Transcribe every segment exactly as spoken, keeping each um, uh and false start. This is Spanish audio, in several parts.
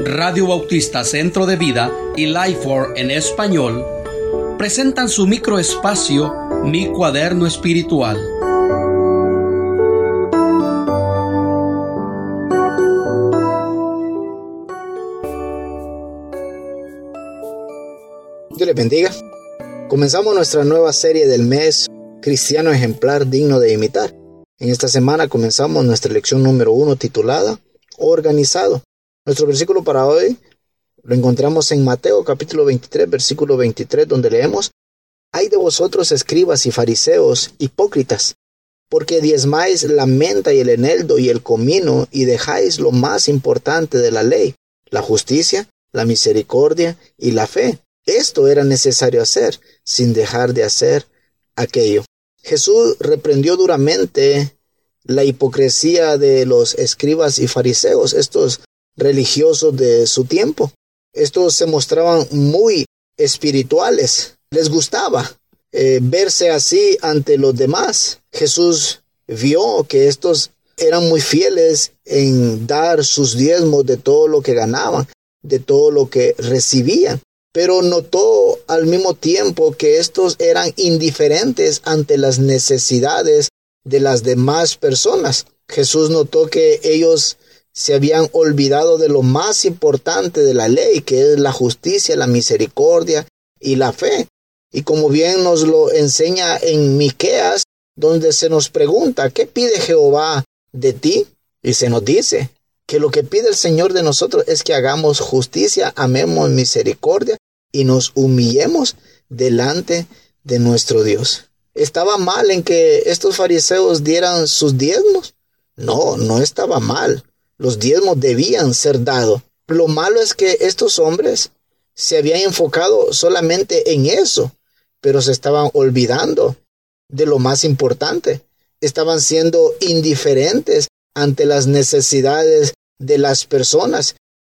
Radio Bautista Centro de Vida y Lifeword en español presentan su microespacio Mi Cuaderno Espiritual. Dios les bendiga. Comenzamos nuestra nueva serie del mes Cristiano Ejemplar Digno de Imitar. En esta semana comenzamos nuestra lección número uno titulada Organizado. Nuestro versículo para hoy lo encontramos en Mateo capítulo veintitrés, versículo veintitrés, donde leemos: Ay de vosotros, escribas y fariseos, hipócritas, porque diezmáis la menta y el eneldo y el comino, y dejáis lo más importante de la ley, la justicia, la misericordia y la fe. Esto era necesario hacer, sin dejar de hacer aquello. Jesús reprendió duramente la hipocresía de los escribas y fariseos, estos religiosos de su tiempo. Estos se mostraban muy espirituales. Les gustaba eh, verse así ante los demás. Jesús vio que estos eran muy fieles en dar sus diezmos de todo lo que ganaban, de todo lo que recibían. Pero notó al mismo tiempo que estos eran indiferentes ante las necesidades de las demás personas. Jesús notó que ellos se habían olvidado de lo más importante de la ley, que es la justicia, la misericordia y la fe. Y como bien nos lo enseña en Miqueas, donde se nos pregunta, ¿qué pide Jehová de ti? Y se nos dice que lo que pide el Señor de nosotros es que hagamos justicia, amemos misericordia y nos humillemos delante de nuestro Dios. ¿Estaba mal en que estos fariseos dieran sus diezmos? No, no estaba mal. Los diezmos debían ser dados. Lo malo es que estos hombres se habían enfocado solamente en eso, pero se estaban olvidando de lo más importante. Estaban siendo indiferentes ante las necesidades de las personas.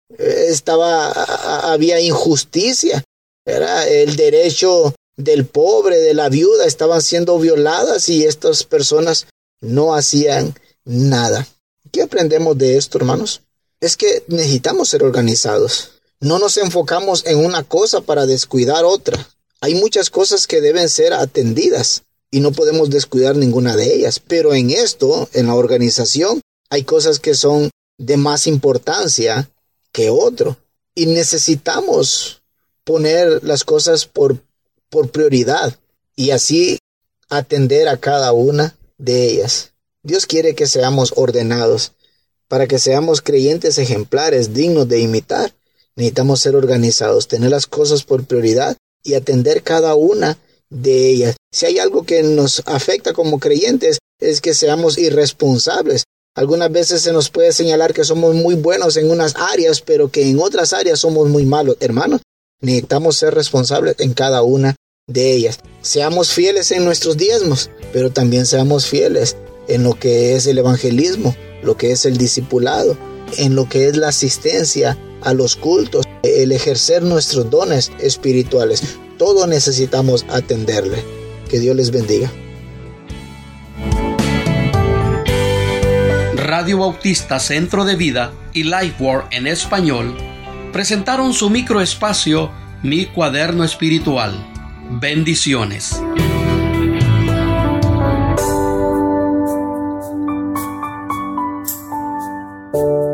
Estaba, había injusticia. Era el derecho del pobre, de la viuda, estaban siendo violadas y estas personas no hacían nada. ¿Qué aprendemos de esto, hermanos? Es que necesitamos ser organizados. No nos enfocamos en una cosa para descuidar otra. Hay muchas cosas que deben ser atendidas y no podemos descuidar ninguna de ellas. Pero en esto, en la organización, hay cosas que son de más importancia que otro. Y necesitamos poner las cosas por, por prioridad y así atender a cada una de ellas. Dios quiere que seamos ordenados. Para que seamos creyentes ejemplares dignos de imitar, necesitamos ser organizados, tener las cosas por prioridad y atender cada una de ellas. Si hay algo que nos afecta como creyentes es que seamos irresponsables. Algunas veces se nos puede señalar que somos muy buenos en unas áreas, pero que en otras áreas somos muy malos. Hermanos, necesitamos ser responsables en cada una de ellas. Seamos fieles en nuestros diezmos, pero también seamos fieles en lo que es el evangelismo, lo que es el discipulado, en lo que es la asistencia a los cultos, el ejercer nuestros dones espirituales. Todo necesitamos atenderle. Que Dios les bendiga. Radio Bautista Centro de Vida y Lifeword en español presentaron su microespacio Mi Cuaderno Espiritual. Bendiciones. Thank you.